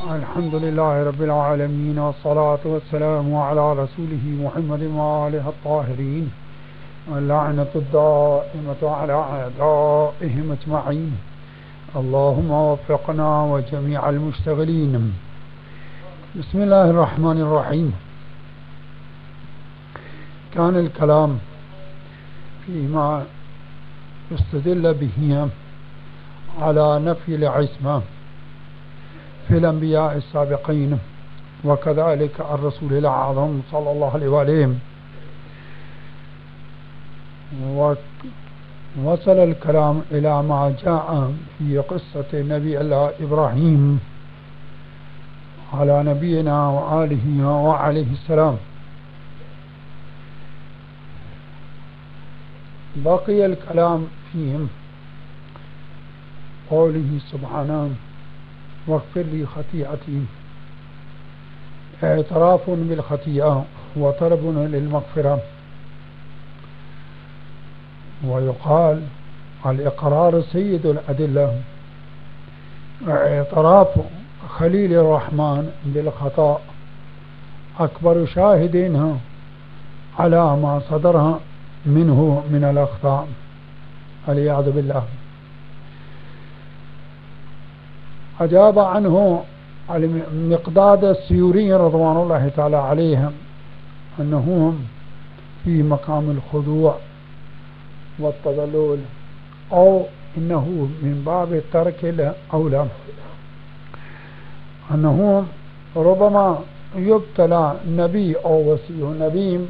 अल्हम्दुलिल्लाह रब्बिल आलमीन वस्सलातु वस्सलामु अला रसूलिही मुहम्मदिन व आलिहि अत्ताहिरीन लअनतु दाइमतु अला अअदाइहिम अजमईन अल्लाहुम्मा वफ़्फ़िक़ना व जमीअल मुश्तग़िलीन। बिस्मिल्लाहिर रहमानिर रहीम। कान अल कलाम फ़ीमा युस्तदल्लु बिही अला नफ़्यिल इस्मा फ़िल अंबिया अस्साबिक़ीन व कज़ालिक ar-रसूलिल आज़म सल्लल्लाहु अलैहि वसल्लम। वसल अल कलाम इला मा जाअ फ़ी क़िस्सत नबी अल्लाह इब्राहीम अला नबीना व आलिहि व अलैहिस्सलाम। बाक़ी अल कलाम फ़ीहिम क़ौलिही सुब्हानहु वग़फ़िर ली ख़तीअती एतराफ़ुन बिल ख़तीअह व तलबुन लिल मग़फ़िरह। व युक़ाल अल इक़रार सय्यिदुल अदिल्लह एतराफ़ ख़लीलिर रहमान बिल ख़ता अकबर शाहिदिन अला मा सदर मिन्हु मिनल अख़ता वलियाज़ु बिल्लाह। अजाब अन्हु अल मिक़दाद अस्सूरी रज़वानुल्लाहि तआला अलैहि अन्नहु फ़ी मक़ामिल ख़ुदू' व तज़ल्लुल औ इन्नहु मिन बाब तर्किल औला अन्नहु रुब्बमा युब्तला नबी औ वसीयु नबीम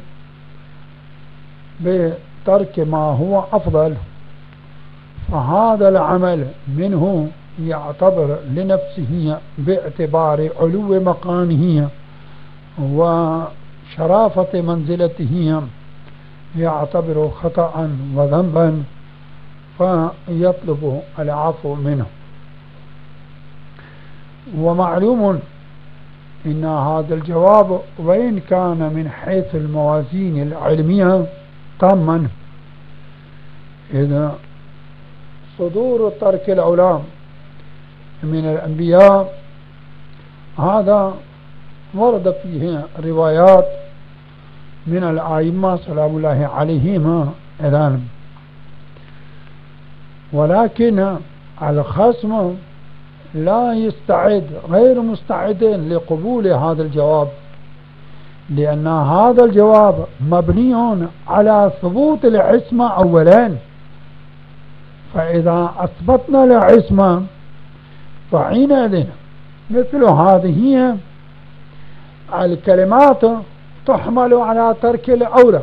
बेतर्क मा हुवा अफ़ज़ल फ़हाज़ल अमल मिन्हु यअतबर लिनफ़्सिही बिएतिबार उलूव्वि मक़ामिही व शराफ़त मंज़िलतिही यअतबिरु ख़तअन व ज़ंबन फ़यतलबु अल अफ़्व मिन्हु। व मालूमुन इन्न हाज़ल जवाब व इन कान मिन हैसिल मवाज़ीन अल इल्मिय्या ताम्मन इज़ सुदूर तर्किल औला मिन अल अंबिया हाज़ा वरद फ़ीही रिवायात मिन अल आइम्मा सलामुल्लाहि अलैहिम इज़ान वलाकिन अल ख़स्म ला यस्तअद गैर मुस्तअदिन लिक़बूल हाज़ल जवाब लिअन्न हाज़ल जवाब मबनियुन अला सुबूत अल इस्मा अव्वलन फ़इज़ा अस्बतना अल इस्मा फ़हीनइज़ मिस्ल हाज़िही अल कलिमात तुहमलु अला तर्किल औला।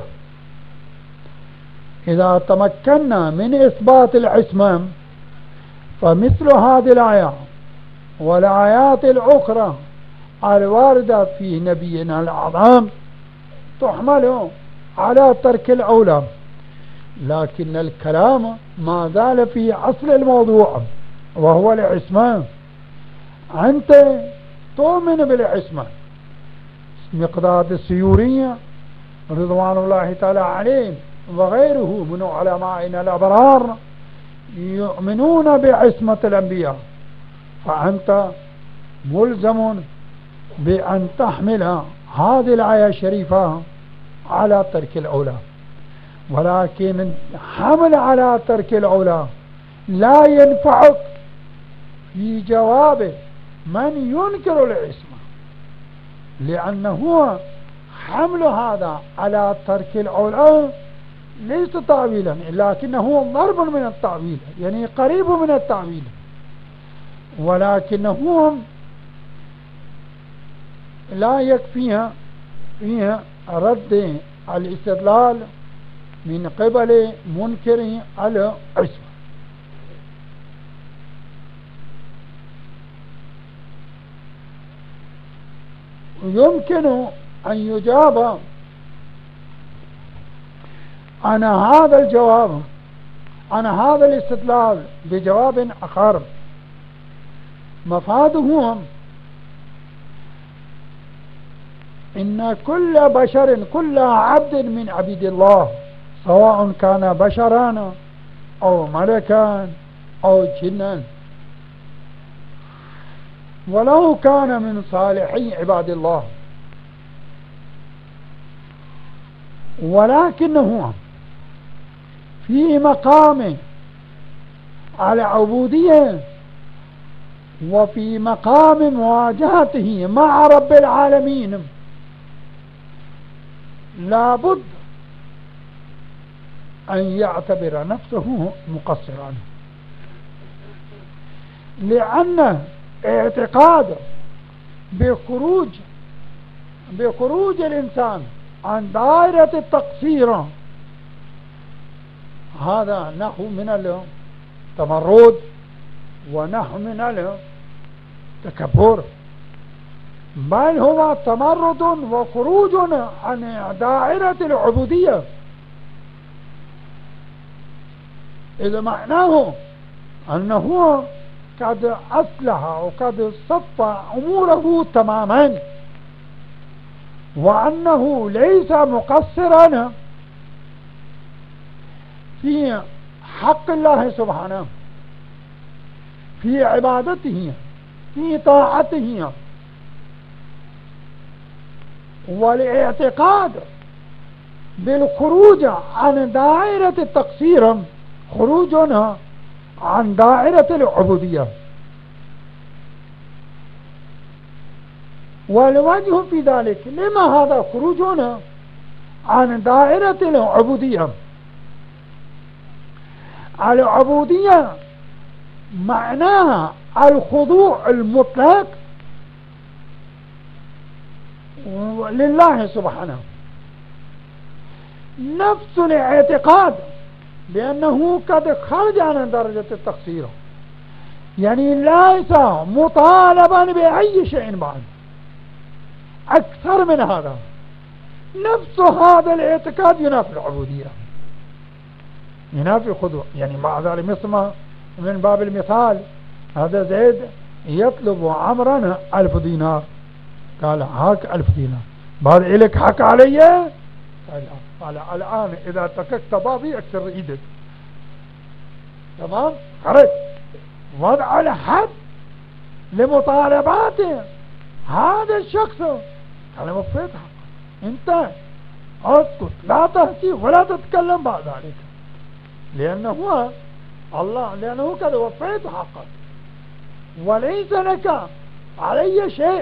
इज़ा तमक्कन्ना मिन इस्बातिल इस्मा फ़मिस्ल हाज़िल आया वल आयातिल उख़रा अल वारिदा फ़ी नबिय्यिना अल आज़म तुहमलु अला तर्किल औला लाकिन अल कलाम मा ज़ाल फ़ी अस्ल अल मौज़ू' व हुवा अल इस्मा। अंत तुमिन बिल इस्मा। मिक़दाद अस्सूरी रिज़वानुल्लाहि तआला अलैहि व गैरुहु मिन उलमाइना अल अबरार युमिनून बिइस्मतिल अंबिया फ़अंत मुल्ज़मुन बिअन तहमिल हाज़िल आया शरीफ़ा अला तर्किल औला वलाकिन हमल अला तर्किल औला ला यनफ़अक फ़ी जवाब मन युनकिरुल इस्मा लिअन्नहु हमल हाज़ा अला तर्किल औला लैस तावीलन लाकिन्नहु ज़र्बुन मिन अत्तावील यानी क़रीब मिन अत्तावील वलाकिन्नहु ला यकफ़ीह रद्द अल इस्तिदलाल मिन क़िबल मुनकिरि अल इस्मा। युमकिन अन युजाब अन हाज़ल जवाब अन हाज़ल इस्तिदलाल बिजवाबिन आख़र मफ़ादुहु इन्न कुल्ल बशरिन कुल्ल अब्दिन मिन अबीदिल्लाह सवाअन कान बशरन औ मलकन औ जिन्नन ولو كان من صالحي عباد الله، ولكنه في مقام العبودية وفي مقام مواجهته مع رب العالمين لابد أن يعتبر نفسه مقصرا، لأن اعتقاد بخروج الإنسان عن دائرة التقصير هذا نحو من التمرد ونحو من التكبر، بل هو تمرد وخروج عن دائرة العبودية، إذا معناه أنه قد أصلح وقد صفى أموره تماما، وأنه ليس مقصرا في حق الله سبحانه، في عبادته، في طاعته. والاعتقاد بالخروج عن دائرة التقصير خروجنا عن دائرة العبودية، والوجه في ذلك لما هذا خروجنا عن دائرة العبودية؟ العبودية معناها الخضوع المطلق لله سبحانه، نفس الاعتقاد بأنه قد خرج عن درجة التقصير، يعني ليس مطالبا بأي شيء بعد أكثر من هذا. نفس هذا الاعتقاد ينافي العبودية، ينافي الخضوع. يعني مع ذلك مثل ما من باب المثال، هذا زيد يطلب عمرا 1000 دينار، قال هاك 1000 دينار، بعد إلك حق علي؟ قال الآن إذا تركت بابي أكسر إيدك. تمام؟ خرج وضع الحد لمطالباته هذا الشخص، قال وفيت حقك، انت اسكت لا تحكي ولا تتكلم بعد ذلك، لأنه الله، لأنه قد وفيت حقك وليس لك علي شيء.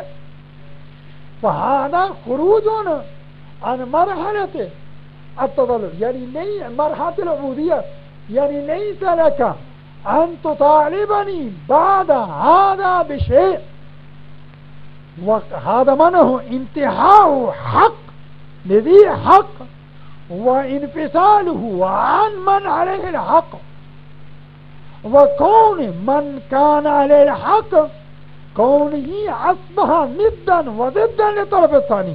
فهذا خروجنا عن مرحلة التضلل، يعني مرحلة العبودية، يعني ليس لك أن تطالبني بعد هذا بشيء، وهذا منه انتهاء حق لذي حق وانفصاله عن من عليه الحق، وكون من كان عليه الحق كونه أصبح ندا وضدا للطرف الثاني،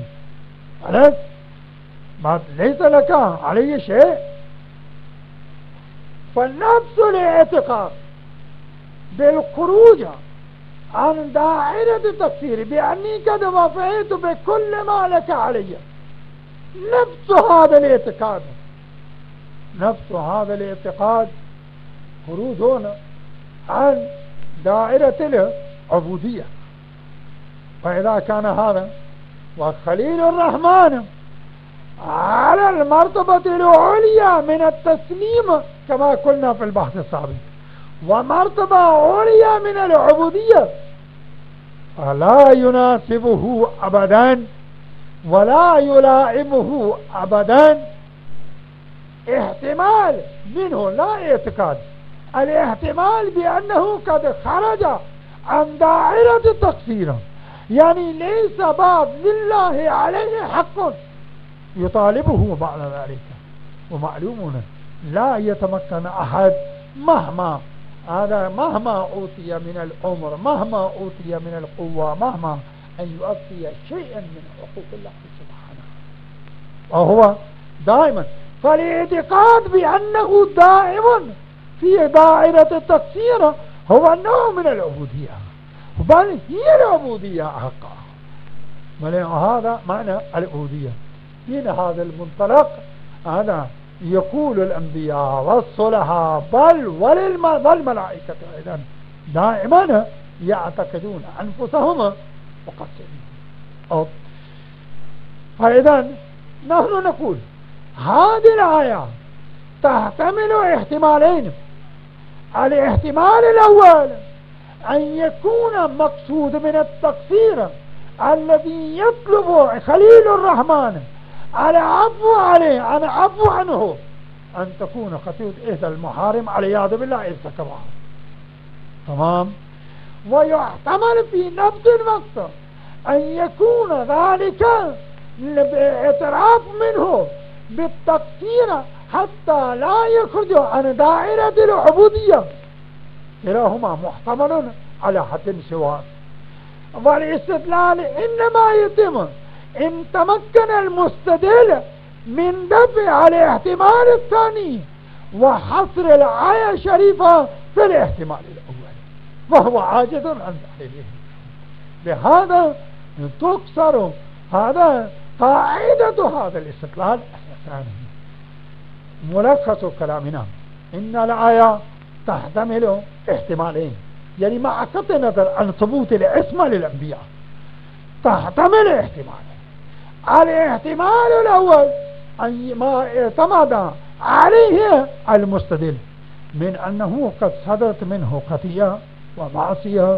ليس لك عليه شيء. فنفس الاعتقاد بالخروج عن دائرة التقصير بأني قد وفيت بكل ما لك علي، نفس هذا الاعتقاد خروجنا عن دائرة العبودية. فإذا كان هذا وخليل الرحمن على المرتبة العليا من التسليم كما قلنا في البحث السابق، ومرتبة عليا من العبودية، فلا يناسبه أبدا ولا يلائمه أبدا احتمال منه، لا اعتقاد، الاحتمال بأنه قد خرج عن دائرة التقصير، يعني ليس بعد لله عليه حق يطالبه بعد ذلك. ومعلومنا لا يتمكن أحد مهما أوتي من العمر، مهما أوتي من القوة، مهما أن يؤتي شيئا من حقوق الله سبحانه، وهو دائما. فالاعتقاد بأنه دائما في دائرة التقصير هو نوع من العبودية، بل هي العبودية حقا. هذا معنى العبودية. من هذا المنطلق هذا يقول الأنبياء والصلحاء بل والملائكة أيضا دائما يعتقدون أنفسهم مقصرين. فإذا نحن نقول هذه الآية تحتمل احتمالين. الاحتمال الأول أن يكون مقصود من التقصير الذي يطلب خليل الرحمن العفو عليه أن عفو عنه أن تكون خطيئة إحدى المحارم والعياذ بالله ارتكبها. تمام. ويحتمل في نفس الوقت أن يكون ذلك باعتراف منه بالتقصير حتى لا يخرج عن دائرة العبودية. كلاهما محتمل على حد سواء. والاستدلال إنما يتم إن تمكن المستدل من دفع الاحتمال الثاني وحصر الآية الشريفة في الاحتمال الأول، وهو عاجز عن تحليله. بهذا تكسر هذا قاعدة هذا الاستدلال أساسا. ملخص كلامنا إن الآية تحتمل احتمالين، يعني مع قطع النظر عن ثبوت العصمة للأنبياء تحتمل احتمالين. الاحتمال الأول أن ما اعتمد عليه المستدل من أنه قد صدرت منه خطيئة ومعصية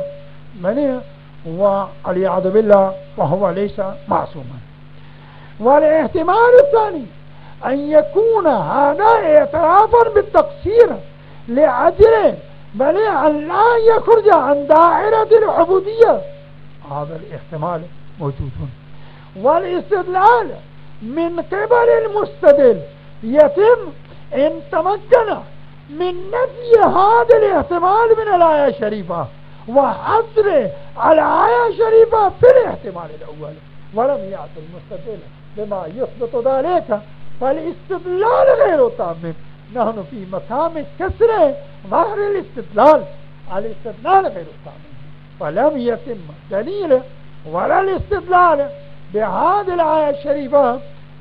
والعياذ بالله وهو ليس معصوما. والاحتمال الثاني أن يكون هذا اعترافا بالتقصير لأجل بل أن لا يخرج عن دائرة العبودية. هذا الاحتمال موجود. والاستدلال من قبل المستدل يتم إن تمكن من نفي هذا الاحتمال من الآية الشريفة وحصر الآية الشريفة في الاحتمال الأول، ولم يأتي المستدل بما يثبت ذلك، فالاستدلال غير تام. نحن في مقام كسر ظهر الاستدلال غير تام، فلم يتم دليل ولا الاستدلال بهذه الآية الشريفة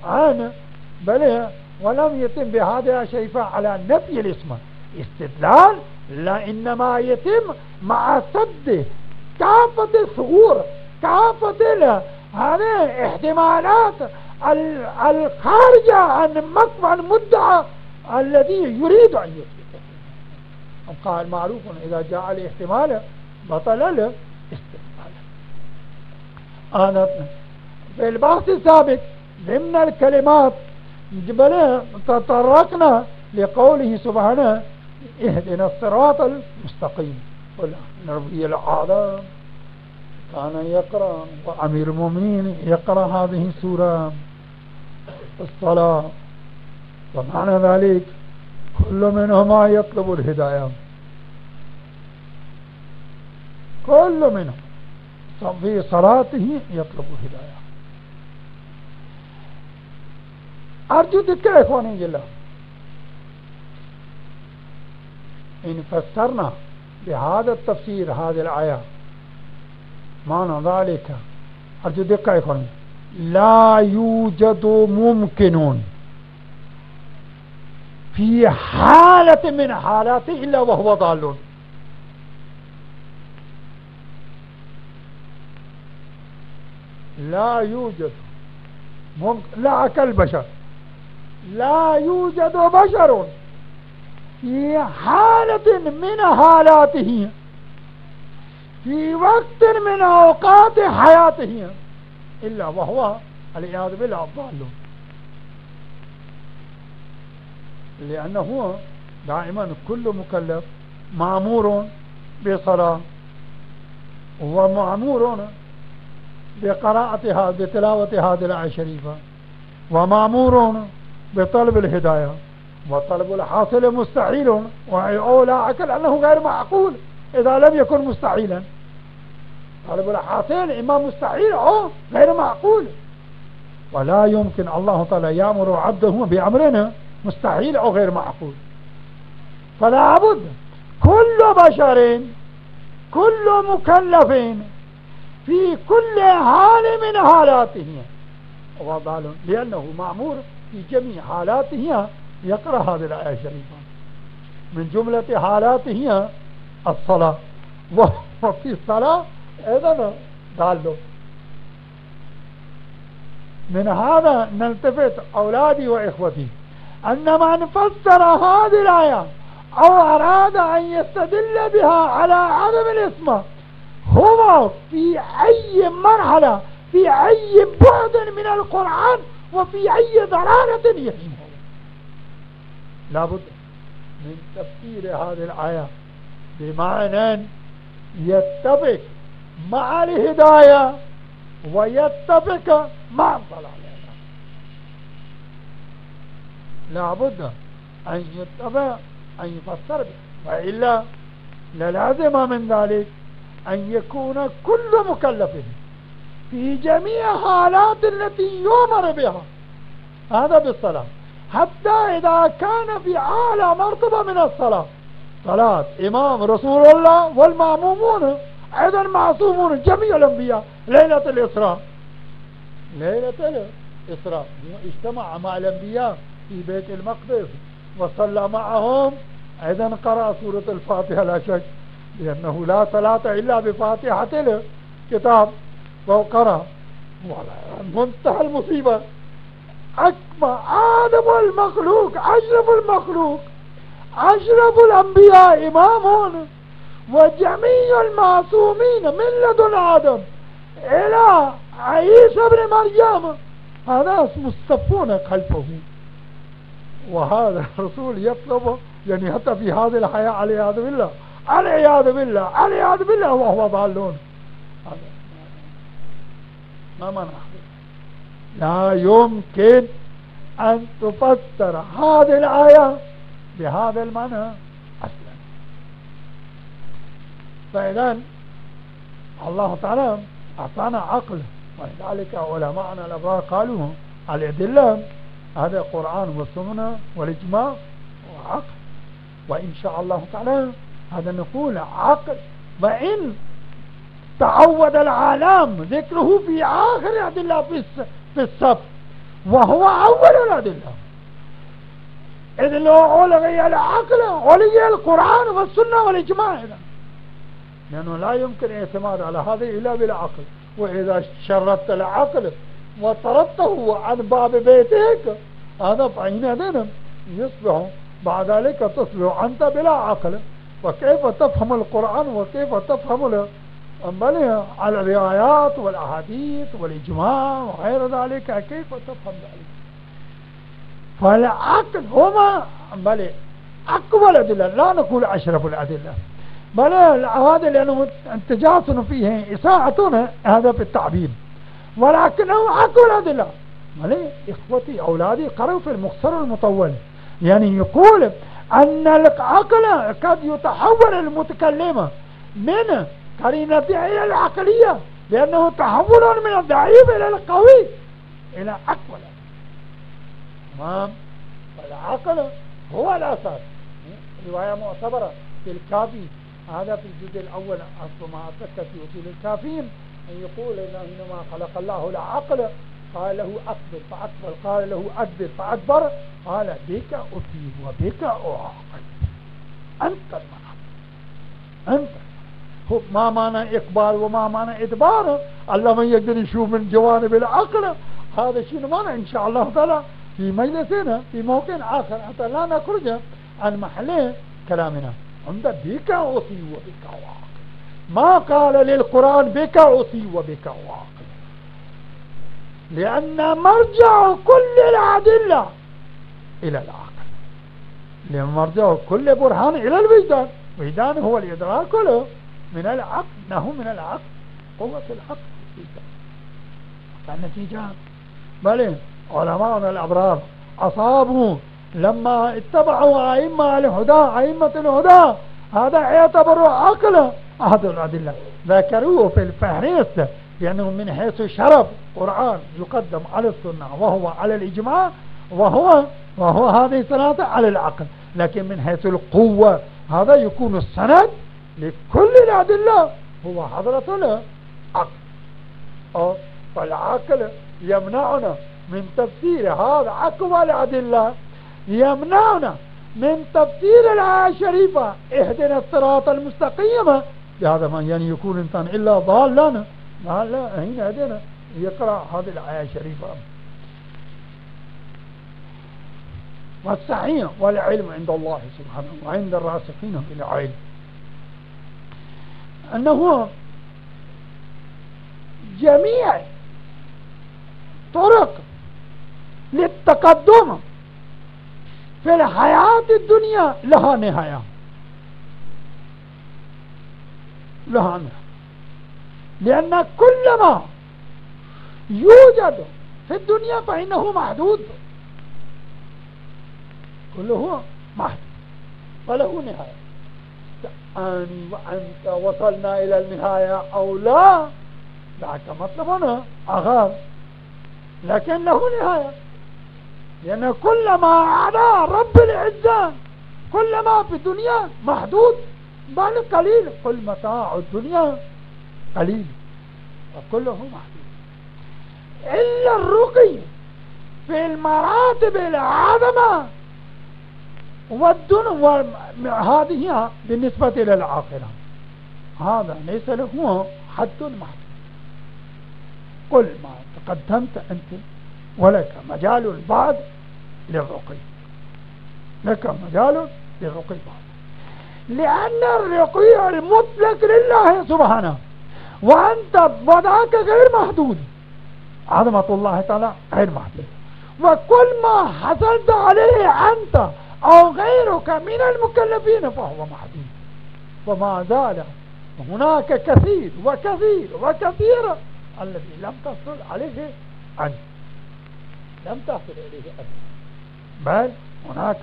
ولم يتم بهذه الآية الشريفة على نفي الاسم. استدلال لا، إنما يتم مع سد كافة الثغور، كافة هذه احتمالات الخارجة عن مقطع المدعى الذي يريد أن يثبته. قال معروف إذا جاء الاحتمال بطل الاستدلال. أنا في البحث السابق ضمن الكلمات تطرقنا لقوله سبحانه اهدنا الصراط المستقيم. والنبي الأعظم كان يقرأ وأمير المؤمنين يقرأ هذه السورة الصلاة، ومعنى ذلك كل منهما يطلب الهداية، كل منهم في صلاته يطلب الهداية. أرجو دقة إخواني جل، إن فسرنا بهذا التفسير هذه الآية معنى ذلك أرجو دقة إخواني لا يوجد ممكن في حالة من حالاته إلا وهو ضال. لا يوجد لا كالبشر، لا يوجد بشر في حالة من حالاته في وقت من أوقات حياته إلا وهو العياذ بالله ضال، لأنه دائما كل مكلف مأمور بصلاة ومأمور بقراءتها بتلاوة هذه الآية الشريفة ومأمور بطلب الهداية، وطلب الحاصل مستحيل أو لا عقل أنه غير معقول إذا لم يكن مستحيلا. طلب الحاصل إما مستحيل أو غير معقول، ولا يمكن الله تعالى يأمر عبده بأمرنا مستحيل أو غير معقول. فلا بد كل بشر كل مكلف في كل حال من حالاته هو ضال، لأنه مأمور في جميع حالاته يقرأ هذه الآية الشريفة. من جملة حالاته الصلاة، وفي الصلاة إذن ضالوا. من هذا نلتفت أولادي وإخوتي أن من فسر هذه الآية أو أراد أن يستدل بها على عدم الإسمة هو في أي مرحلة في أي بعد من القرآن وفي أي ضلالة يهيمه. لابد من تفسير هذه الآية بمعنى يتفق مع الهداية ويتفق مع الضلال. لابد أن يتفق أن يفسر به، وإلا للازم من ذلك أن يكون كل مكلف في جميع حالات التي يؤمر بها هذا بالصلاة، حتى إذا كان في أعلى مرتبة من الصلاة، صلاة إمام رسول الله والمأمومون أيضا معصومون جميع الأنبياء. ليلة الإسراء اجتمع مع الأنبياء في بيت المقدس وصلى معهم، أيضا قرأ سورة الفاتحة لا شك، لأنه لا صلاة إلا بفاتحة الكتاب، وقرأ منتهى المصيبة. أكبر آدم المخلوق أشرف الأنبياء إمامون، وجميع المعصومين من لدن آدم إلى عيسى بن مريم هذا مصطفون خلفه، وهذا الرسول يطلب يعني حتى في هذه الحياة العياذ بالله وهو ضالون. ما منع، لا يمكن أن تفسر هذه الآية بهذا المعنى أصلا. فإذا الله تعالى أعطانا عقل، ولذلك علماءنا الأبرار قالوا الأدلة هذا القرآن والسنة والإجماع وعقل، وإن شاء الله تعالى هذا نقول عقل، وإن تعود العالم ذكره في آخر الأدلة في الصف وهو أول الأدلة، إذ لو ألغي العقل ألغي القرآن والسنة والإجماع، لأنه لا يمكن الاعتماد على هذه إلا بالعقل. وإذا شردت العقل وطردته عن باب بيتك هذا فحينئذ يصبح بعد ذلك تصبح أنت بلا عقل، وكيف تفهم القرآن وكيف تفهم بل على الروايات والأحاديث والإجماع وغير ذلك كيف تفهم ذلك؟ فالعقل هما بل أقوى الأدلة، لا نقول أشرف الأدلة، بل هذا لأنه تجاسن فيه إساءة هذا في التعبير، ولكنه أقوى الأدلة. بل إخوتي أولادي قرأوا في المختصر المطول، يعني يقول أن العقل قد يتحول المتكلم من قرينته إلى العقلية، لأنه تحول من الضعيف إلى القوي إلى أقوى. تمام؟ فالعقل هو الأساس. رواية معتبرة في الكافي هذا في الجزء الأول أصل ما أتذكر في أصول الكافيين أن يقول إنه حينما خلق الله العقل قال له أكبر فأكبر، قال له أدبر فأدبر، قال بك أثيب وبك أعاقل، أنت المنعم أنت. ما معنى إقبال وما معنى إدبار؟ الله من يقدر يشوف من جوانب العقل هذا شيء معنى إن شاء الله تعالى في مجلسنا في موقع آخر حتى لا نخرج عن محل كلامنا. عند بك أثيب وبك أعاقل، ما قال للقرآن بك أثيب وبك أعاقل، لأن مرجع كل الأدلة إلى العقل، لأن مرجع كل برهان إلى الوجدان، وجدان هو الإدراك كله من العقل، إنه من العقل قوة العقل. فالنتيجة بل علماءنا الأبرار أصابوا لما اتبعوا أئمة الهدى هذا اعتبروا عقل هذه الأدلة، ذكروه في الفهرست، لأنه من حيث شرف قرآن يقدم على السنة وهو على الإجماع وهو هذه السنة على العقل، لكن من حيث القوة هذا يكون السند لكل الأدلة هو حضرة العقل. فالعقل يمنعنا من تفسير هذا أقوى الأدلة، يمنعنا من تفسير الآية الشريفة اهدنا الصراط المستقيم بهذا ما يعني يكون إنسان إلا ضالا. لا هنا هدينا يقرأ هذه الآية الشريفة. والصحيح والعلم عند الله سبحانه وعند الراسخين في العلم أنه جميع طرق للتقدم في الحياة الدنيا لها نهاية، لها نهاية، لأن كل ما يوجد في الدنيا فإنه محدود، كله محدود وله نهاية. أنا وأنت وصلنا إلى النهاية أو لا ذاك مطلبنا آخر، لكن له نهاية، لأن كل ما عدا رب العزة كل ما في الدنيا محدود بل قليل، كل متاع الدنيا قليل وكله محدود إلا الرقي في المراتب العظمى والدنيا، هذه بالنسبة إلى الآخرة هذا ليس له حد محدود. قل ما تقدمت أنت ولك مجال بعد للرقي، لك مجال للرقي بعد، لأن الرقي المطلق لله سبحانه وأنت وضعك غير محدود، عظمة الله تعالى غير محدود، وكل ما حصلت عليه أنت أو غيرك من المكلفين فهو محدود، وما زال هناك كثير وكثير وكثير الذي لم تصل عليه أنت، لم تصل إليه أنت، بل هناك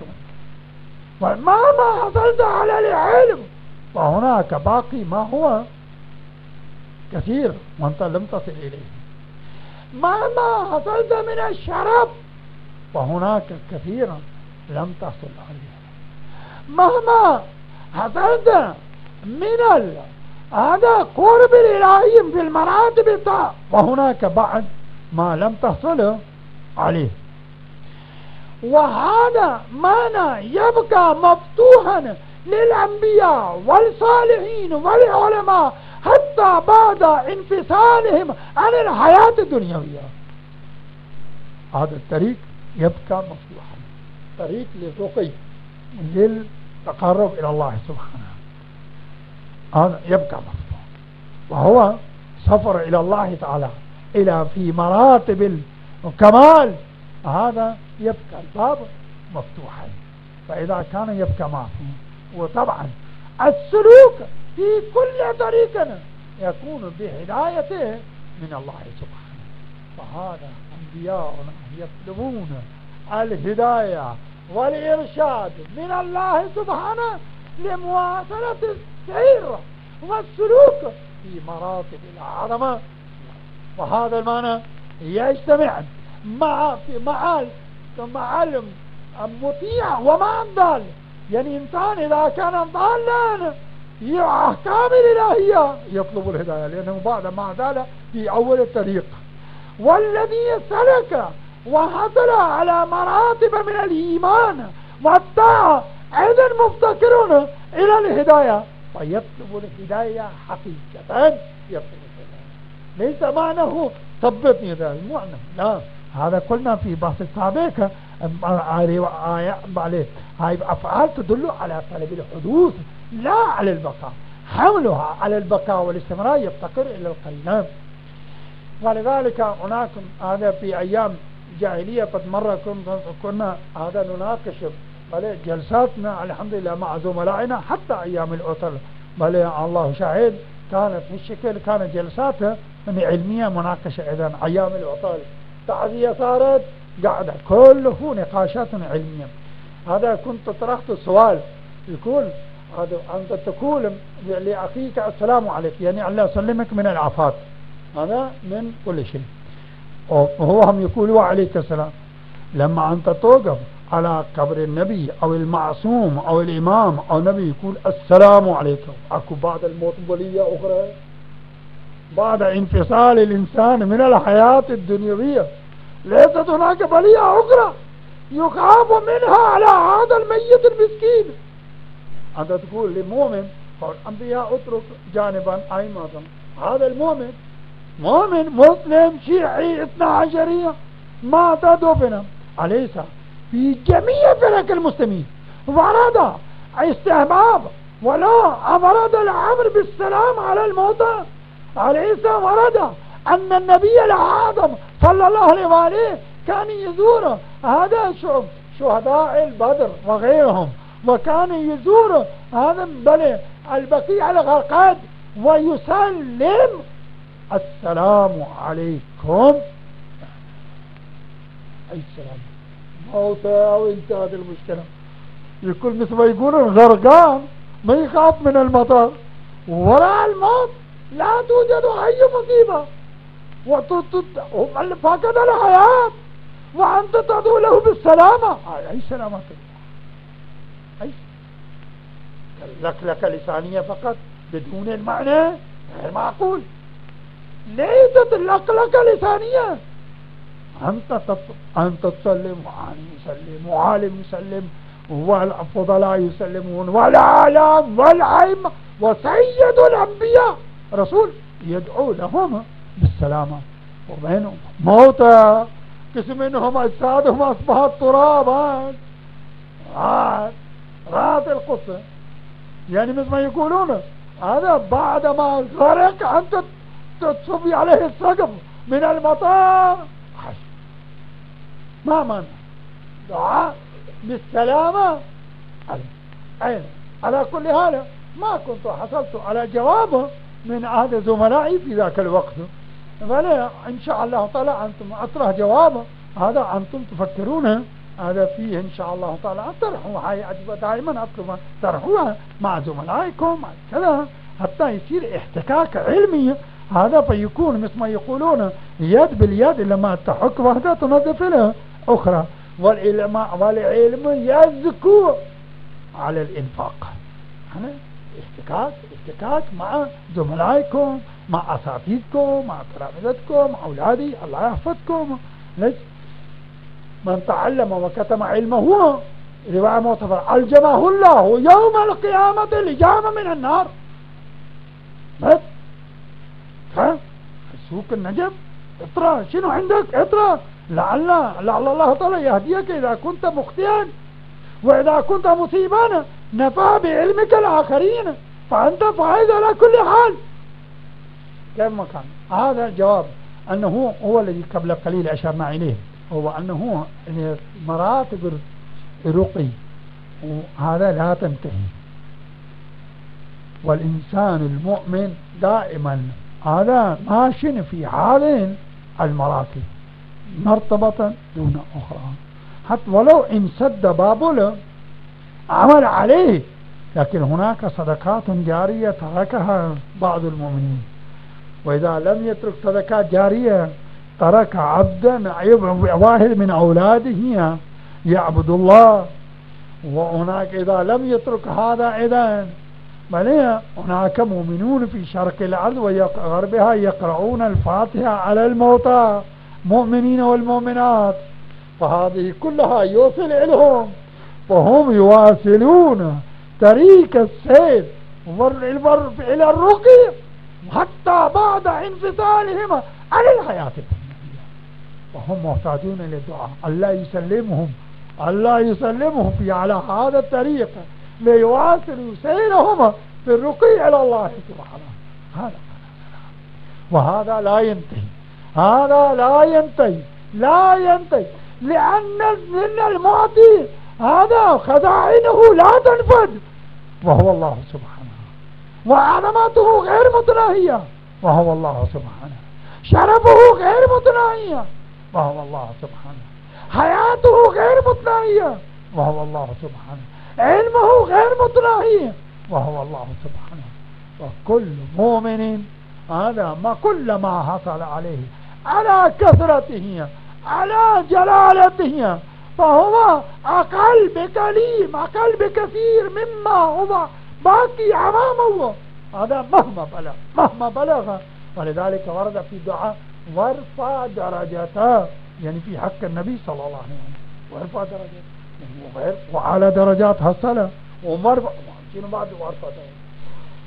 ومهما حصلت على العلم فهناك باقي ما هو كثير وأنت لم تصل إليه، مهما حصلت من الشرف فهناك كثيرا لم تصل عليه، مهما حصلت من هذا قرب الإلهي في المراتب وهناك بعد ما لم تصل عليه. وهذا معنى يبقى مفتوحا للأنبياء والصالحين والعلماء حتى بعد انفصالهم عن الحياة الدنيوية. هذا الطريق يبقى مفتوحا، طريق للرقي للتقرب إلى الله سبحانه، هذا يبقى مفتوح، وهو سفر إلى الله تعالى إلى في مراتب الكمال، هذا يبقى الباب مفتوحا. فإذا كان يبقى مفتوح، وطبعا السلوك في كل طريق يكون بهدايته من الله سبحانه، فهذا أنبياؤنا يطلبون الهداية والإرشاد من الله سبحانه لمواصلة السير والسلوك في مراتب العظمة. وهذا المعنى يجتمع مع المطيع ومع الضال، يعني إنسان إذا كان ضالا أحكام الإلهية يطلب الهداية لأنه بعد ما زال في أول الطريق، والذي سلك وحصل على مراتب من الإيمان والطاعة أيضا مفتقرون إلى الهداية فيطلب الهداية حقيقة، يطلب الهداية ليس معناه ثبتني ذا المعنى، لا، هذا قلنا في بحث السابق هاي أفعال تدل على طلب الحدوث لا على البقاء، حملها على البقاء والاستمرار يفتقر إلى القرينة. ولذلك هناك هذا في أيام جاهلية قد مرة كنا هذا نناقش جلساتنا الحمد لله مع زملائنا حتى أيام الأطل، بل الله شاهد كانت في الشكل كانت جلساتها علمية مناقشة إذن أيام الأطل تعزية صارت قاعدة كله نقاشات علمية. هذا كنت طرحت السؤال يقول هذا أنت تقول لأخيك السلام عليك يعني الله يسلمك من العافات، هذا من كل شيء، وهو هم يقول وعليك السلام. لما أنت توقف على قبر النبي أو المعصوم أو الإمام أو النبي يقول السلام عليكم، أكو بعد الموت بلية أخرى، بعد انفصال الإنسان من الحياة الدنيوية ليست هناك بلية أخرى يخاف منها على هذا الميت المسكين. أنت تقول للمؤمن والأنبياء اترك جانبا أي معظم. هذا المؤمن مؤمن مسلم شيعي 12 ما تدفن أليس في جميع فرق المسلمين ورد استحباب ولا أمرد الأمر بالسلام على الموتى؟ أليس ورد أن النبي الأعظم صلى الله عليه وآله كان يزور هذا شهداء البدر وغيرهم، وكان يزور هذا بل البقيع الغرقاد ويسلم السلام عليكم. أي السلام موتى وانتهت المشكلة. يقول مثل ما يقولون غرقان ما يخاف من المطر، وراء الموت لا توجد أي مصيبة فقد الحياة وأنت تدعو له بالسلامة. أي سلامة؟ أي لكلكة لسانية فقط بدون المعنى غير معقول. ليست اللكلكة لسانية. أنت تسلم وعالم يسلم وعالم يسلم والفضلاء يسلمون والأعلام والأئمة وسيد الأنبياء رسول يدعو لهم بالسلامة، وبينهم موتى قسم منهم أجسادهم أصبحت ترابا رات القصة. يعني مثل ما يقولون هذا بعد ما غرق أنت تصبي عليه السقف من المطار. ما معنى دعاء بالسلامة؟ أين على كل حال ما كنت حصلت على جوابه من أحد زملائي في ذاك الوقت، فلا إن شاء الله تعالى أنتم أطرح جوابه هذا أنتم تفكرون هذا فيه إن شاء الله تعالى طرحوا. هاي دائما أطلب طرحوها مع زملائكم كذا حتى يصير احتكاك علمي. هذا فيكون مثل ما يقولون يد باليد لما تحك واحدة تنظف لها أخرى، والعلم يزكو على الإنفاق. يعني احتكاك مع زملائكم مع أساتذتكم مع تلامذتكم مع أولادي الله يحفظكم. ليش من تعلم وكتم علمه رواية معتبرة ألجمه الله يوم القيامة لجام من النار. بس سوق النجم اطرح شنو عندك اطرح لعل الله تعالى يهديك إذا كنت مخطئا، وإذا كنت مصيبا نفع بعلمك الآخرين فأنت فائز على كل حال. كيف ما كان هذا الجواب أنه هو الذي قبل قليل أشرنا إليه، هو أنه مراتب الرقي وهذا لا تنتهي، والإنسان المؤمن دائما هذا ماشٍ في هذه المراتب مرتبة دون أخرى، حتى ولو انسد باب عمل عليه، لكن هناك صدقات جارية تركها بعض المؤمنين، وإذا لم يترك صدقات جارية ترك عبدا واحد من أولاده يعبد الله. وهناك إذا لم يترك هذا إذن بل هناك مؤمنون في شرق الأرض وغربها يقرؤون الفاتحة على الموتى مؤمنين والمؤمنات، فهذه كلها يوصل إليهم فهم يواصلون طريق السير إلى الرقي حتى بعد انفصالهم عن الحياة الدنيا، وهم محتاجون للدعاء الله يسلمهم في على هذا الطريق ليواصلوا سيرهم في الرقي إلى الله سبحانه. هذا وهذا لا ينتهي لأن المعطي هذا خزائنه لا تنفذ وهو الله سبحانه، وعظمته غير متناهية وهو الله سبحانه، شرفه غير متناهية وهو الله سبحانه، حياته غير متناهية وهو الله سبحانه، علمه غير متناهي وهو الله سبحانه. وكل مؤمن هذا ما كل ما حصل عليه على كثرته على جلالته فهو أقل بكثير مما هو باقي أمامه، هذا مهما بلغ. ولذلك ورد في دعاء وارفع درجته، يعني في حق النبي صلى الله عليه وسلم وارفع درجته وعلى درجات حصل ومرفع شنو بعد وارفع درجته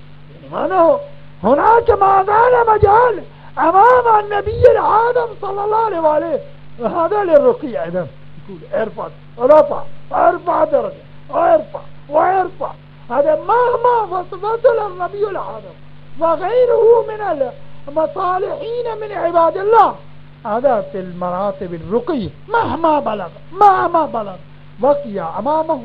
لأنه هناك ما زال مجال أمام النبي العادم صلى الله عليه وآله. هذا للرقي أيضا يقول ارفع ارفع درجة وارفع. هذا مهما وصل النبي العادم وغيره من المصالحين من عباد الله، هذا في المراتب الرقي مهما بلغ بقي أمامه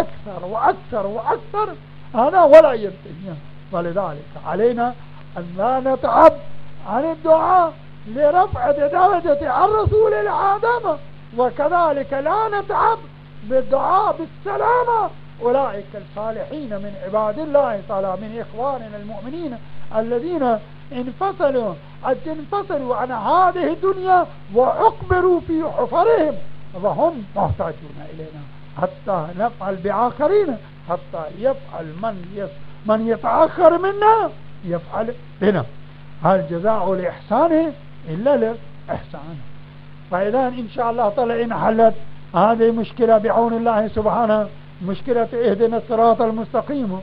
أكثر هذا ولا ينتهي. ولذلك علينا أن لا نتعب عن الدعاء لرفع درجة الرسول العادم، وكذلك لا نتعب بالدعاء بالسلامة أولئك الصالحين من عباد الله تعالى من إخواننا المؤمنين الذين انفصلوا عن هذه الدنيا وأقبروا في حفرهم، وهم محتاجون إلينا حتى نفعل بآخرين، حتى يفعل من يتأخر منا يفعل بنا. هل جزاء لإحسانه إلا لإحسانه. فإذا إن شاء الله تعالى إن حلت هذه مشكلة بعون الله سبحانه، مشكلة اهدنا الصراط المستقيم،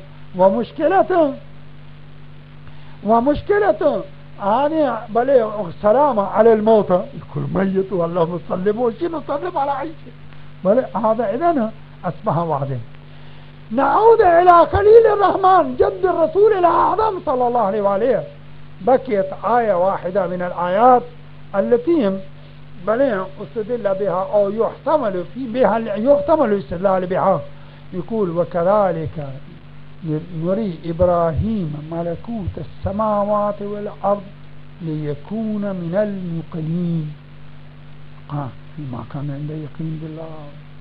ومشكلة يعني بل السلامة على الموتى، يقول ميت والله نسلمه شنو نسلم على عيشه، بل هذا إذن أصبح وعدا. نعود إلى خليل الرحمن جد الرسول الأعظم صلى الله عليه وآله. بقيت آية واحدة من الآيات التي بل استدل بها أو يحتمل الاستدلال بها. يقول وكذلك نري إبراهيم ملكوت السماوات والأرض ليكون من الموقنين. فيما كان عنده يقين بالله.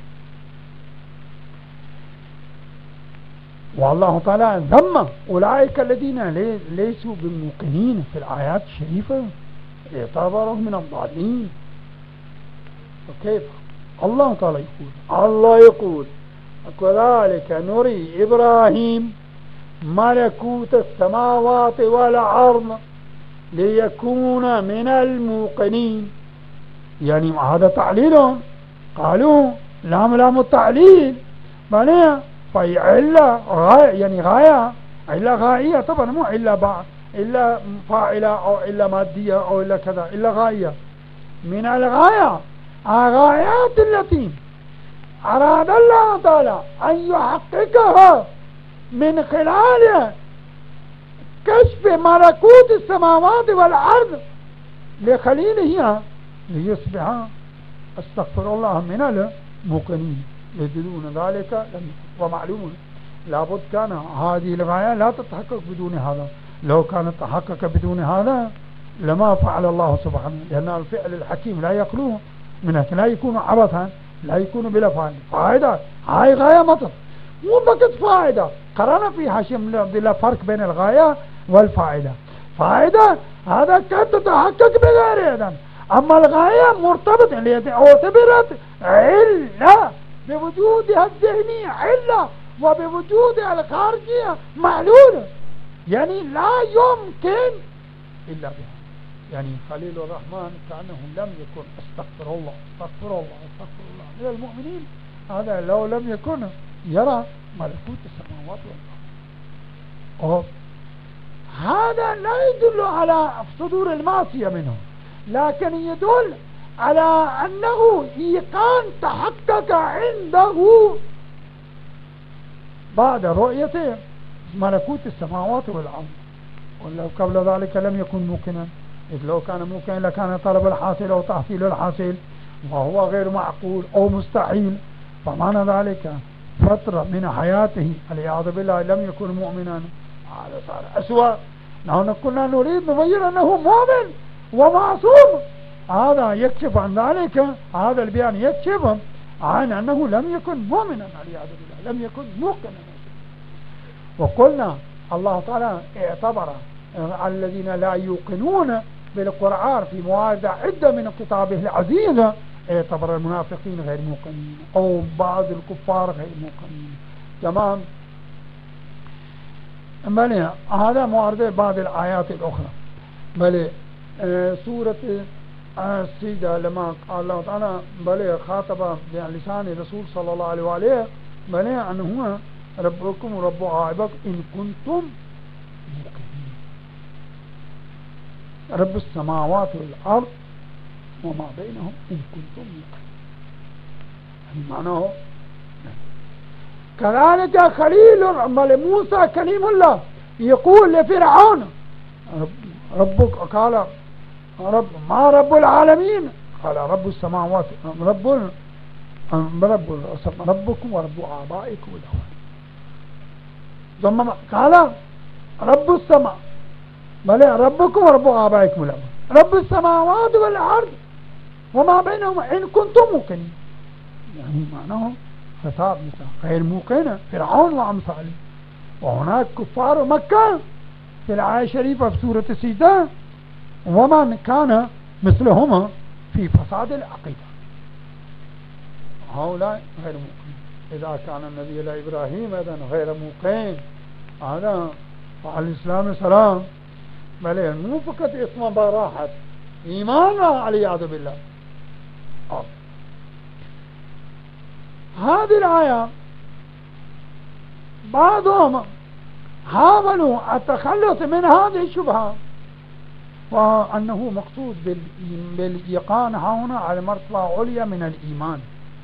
والله تعالى ذم أولئك الذين ليسوا بالموقنين في الآيات الشريفة، اعتبرهم من الضالين. وكيف الله تعالى يقول وكذلك نري إبراهيم ملكوت السماوات والأرض ليكون من الموقنين. يعني هذا تعليل، قالوا لام التعليل بني في علة غاية، يعني غاية علة غائية طبعا، مو علة إلا فاعلة أو إلا مادية أو إلا كذا، إلا غاية من الغاية. الغايات التي أراد الله تعالى أن يحققها من خلال كشف ملكوت السماوات والأرض لخليله ليصبح استغفر الله من الموقنين. يجدون ذلك ومعلوم لابد كان هذه الغاية لا تتحقق بدون هذا. لو كانت تحقق بدون هذا لما فعل الله سبحانه، لأن الفعل الحكيم لا يخلو منه، لا يكون عبثا، لا يكون بلا فائدة. هاي غاية مطلب مو فقط فائدة، قرأنا في حاشية بلا فرق بين الغاية والفائدة. فائدة هذا قد تتحقق بغير إذن، أما الغاية مرتبطة اللي اعتبرت علة بوجودها الذهني علة وبوجودها الخارجية معلولة، يعني لا يمكن إلا بها. يعني خليل الرحمن كأنه لم يكن استغفر الله من المؤمنين، هذا لو لم يكن يرى ملكوت السماوات والأرض. هذا لا يدل على صدور المعصية منه، لكن يدل على أنه إيقان تحقق عنده بعد رؤيته ملكوت السماوات والأرض. ولو قبل ذلك لم يكن موقنا، إذ لو كان موقنا لكان طلب الحاصل أو تحصيل الحاصل، وهو غير معقول أو مستحيل. فمعنى ذلك فترة من حياته والعياذ بالله لم يكن مؤمنا، هذا صار أسوأ. نحن كنا نريد نبين أنه مؤمن ومعصوم، هذا يكشف عن ذلك، هذا البيان يكشف عن أنه لم يكن مؤمنا والعياذ بالله، لم يكن موقنا. وقلنا الله تعالى اعتبر الذين لا يوقنون بالقرآن في مواضع عدة من كتابه العزيز، اعتبر المنافقين غير موقنين أو بعض الكفار غير موقنين. تمام. بل هذا معارضة بعض الآيات الأخرى. بل سورة السجدة لما قال الله تعالى بل خاطب بلسان الرسول صلى الله عليه وآله بل أنه ربكم ورب آبائكم إن كنتم موقنين. رب السماوات والأرض وما بينهم إن كنتم موقنين. معناه كذلك خليل موسى كليم الله يقول لفرعون ربك قال ما رب العالمين؟ قال رب السماوات ربكم ورب آبائكم الأولين. ثم قال رب السماء بل ربكم ورب آبائكم الأولين رب السماوات والأرض وما بينهما إن كنتم موقنين. يعني معناه خطاب غير موقنة فرعون وأمثاله. وهناك كفار مكة في الآية الشريفة في سورة السجدة ومن كان مثلهما في فساد العقيدة. هؤلاء غير موقنين. إذا كان النبي إبراهيم إذن غير موقن هذا على الإسلام السلام بل مو فقط اسمه براحة إيمان والعياذ بالله. هذه الآية بعضهم حاولوا التخلص من هذه الشبهة وأنه مقصود بالإيقان هنا على مرتبة عليا من الإيمان.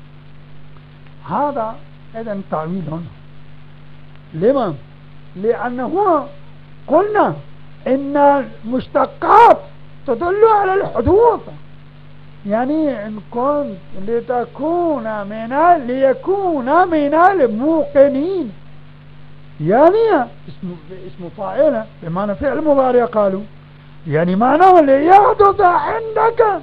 هذا إذن تعويل هنا. لما؟ لأنه قلنا إن المشتقات تدل على الحدوث. يعني إن كنت ليكون من الموقنين يعني اسم فاعل بمعنى فعل مضارع قالوا يعني معناه ليحدث عندك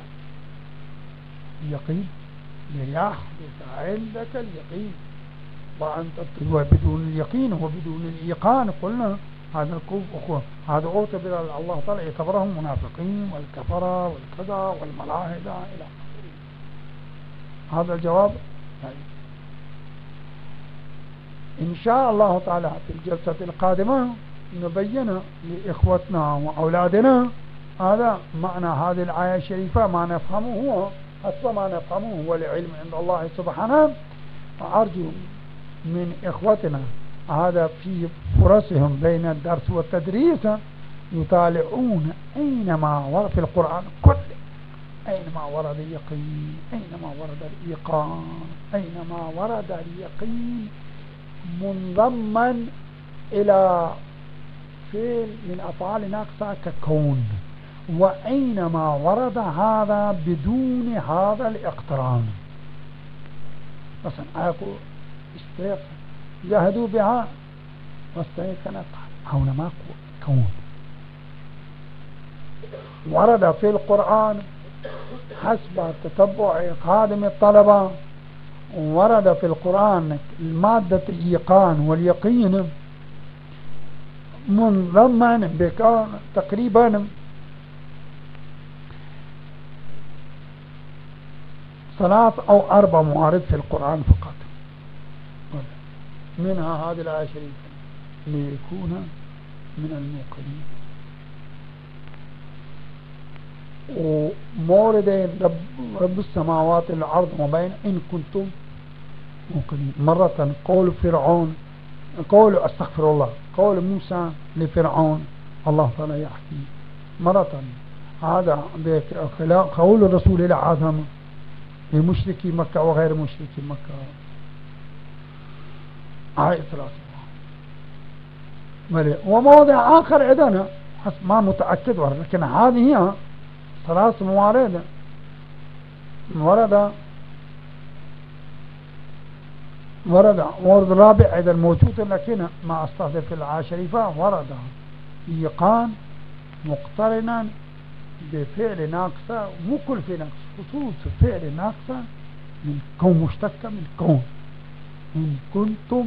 يقين ليحدث عندك اليقين وأنت بدون اليقين وبدون الإيقان قلنا هذا الكفر هذا اعتبر الله تعالى يعتبرهم منافقين والكفرة والكذا والملاحدة إلى هذا الجواب. إن شاء الله تعالى في الجلسة القادمة نبين لإخوتنا وأولادنا هذا معنى هذه الآية الشريفة ما نفهمه هو حسب ما نفهمه هو العلم عند الله سبحانه. وأرجو من إخوتنا هذا في فرصهم بين الدرس والتدريس يطالعون أينما ورد في القرآن كله أينما ورد اليقين أينما ورد الإيقان أينما ورد اليقين منضما إلى فعل من أفعال ناقصة ككون وأينما ورد هذا بدون هذا الاقتران. مثلا أقول استيقظ جاهدوا بها واستيقنت هنا ما كون ورد في القرآن حسب تتبع خادم الطلبة ورد في القرآن المادة الإيقان واليقين منضمن بكون تقريبا 3 أو 4 موارد في القرآن فقط منها هذه الآية الشريفة ليكون من الموقنين. وموردين رب السماوات والأرض وبين إن كنتم موقنين. مرة قول فرعون قول استغفر الله قول موسى لفرعون الله تعالى يحكي مرة هذا قول الرسول الأعظم لمشركي مكة وغير مشركي مكة آية 3 وموضع آخر عندنا ما متأكد لكن هذه هي 3 موارد ورد رابع أيضا موجود لكن ما أستهدف في الآية الشريفة ورد إيقان مقترنا بفعل ناقصة مو كل فعل ناقص خصوص فعل ناقصة من كون مشتقة من كون إن كنتم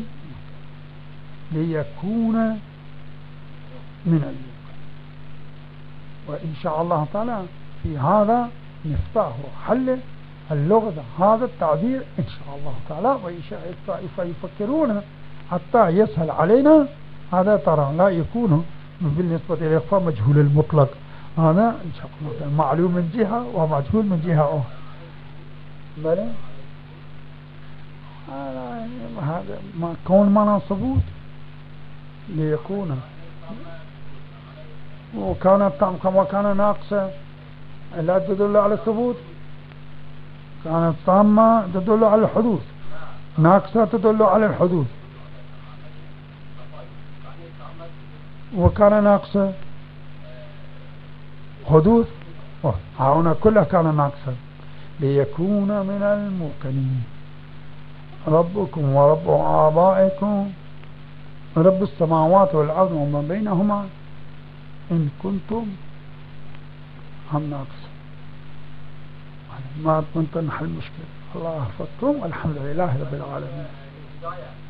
ليكون من اليوم. وإن شاء الله تعالى في هذا نفتح حل اللغة هذا التعبير إن شاء الله تعالى. وإن شاء الطائفة يفكرون حتى يسهل علينا هذا ترى لا يكون بالنسبة للإخفاء مجهول المطلق هذا إن شاء الله معلوم من جهة ومجهول من جهة أخرى. بلى هذا ما كون معنى ثبوت ليكون وكانت وكان ناقصة لا تدل على الثبوت، كانت تامة تدل على الحدوث، ناقصة تدل على الحدوث، وكان ناقصة حدوث، هنا كلها كان ناقصة. ليكون من الموقنين ربكم ورب آبائكم رب السماوات والأرض وما بينهما إن كنتم هم ناقص ما كنتم نحل المشكلة. الله يحفظكم والحمد لله رب العالمين.